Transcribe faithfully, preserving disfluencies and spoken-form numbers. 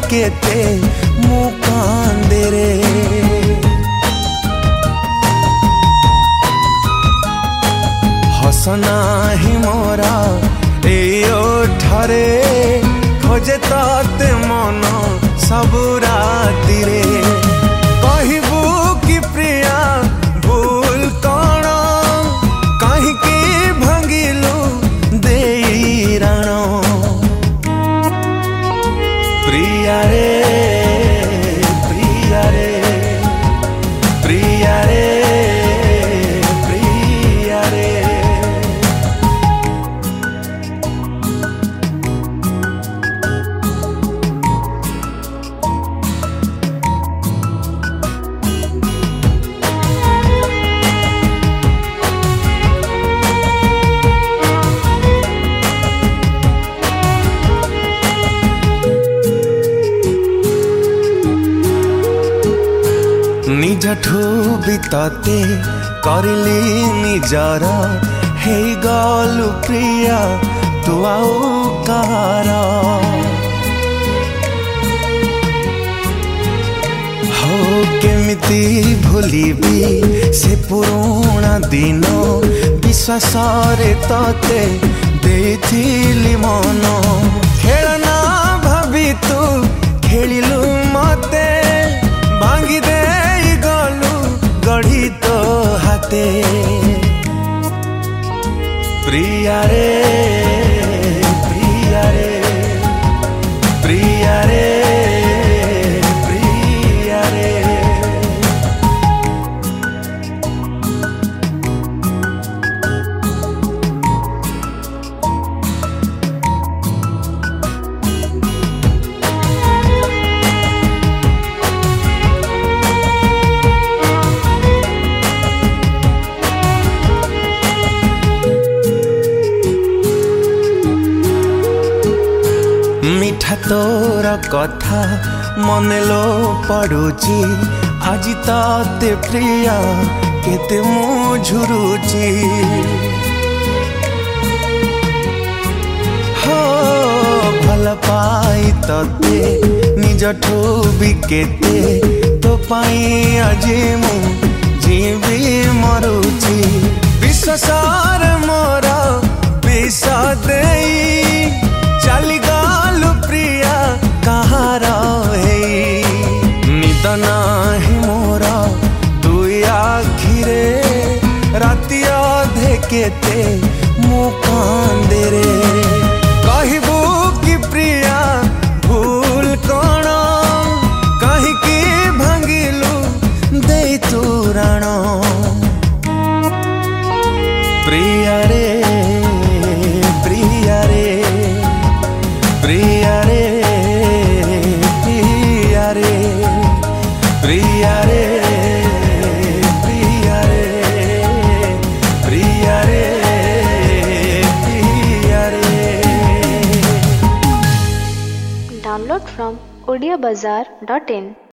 केते मु कांदे रे। हसना ही मोरा एयो ठरे खोजे ताते मन सब राति रे। कहबू कि प्रिया भूल कौन कहीं की भंगिलु देई राण। प्रिया रे प्रिया रे प्रिया रे प्रिया रे। निजठू बितते करली निजर हे गलु प्रिया तू आउ कार। हो केमिति भूलिबी से पुराना दिन विश्वास रे तते देथिली मन। खेलना भाभी तू खेलिलु मते भांगी दे गढ़ी तो हाथे। प्रिया रे प्रिया रे प्रिया रे प्रिया रे। मिठा तोर कथा मने लो पड़ुची आज ताते प्रिया केते मु झुरुची। हो भल पाई तते निजठू भी केते तो पाई आज मु जीवी मरुची। विश्वासर मोर विष देई चली गलु प्रिया कहार हे। निद नाही मोरा दुई आखिरे राति अधे केते मु कांदे रे। कहबू कि प्रिया भूल कौन कहीं की भंगिलु देई तू राण। प्रिया रे प्रिया रे प्रिया रे प्रिया रे प्रिया रे प्रिया रे प्रिया रे प्रिया रे। Download from odia bazaar dot in।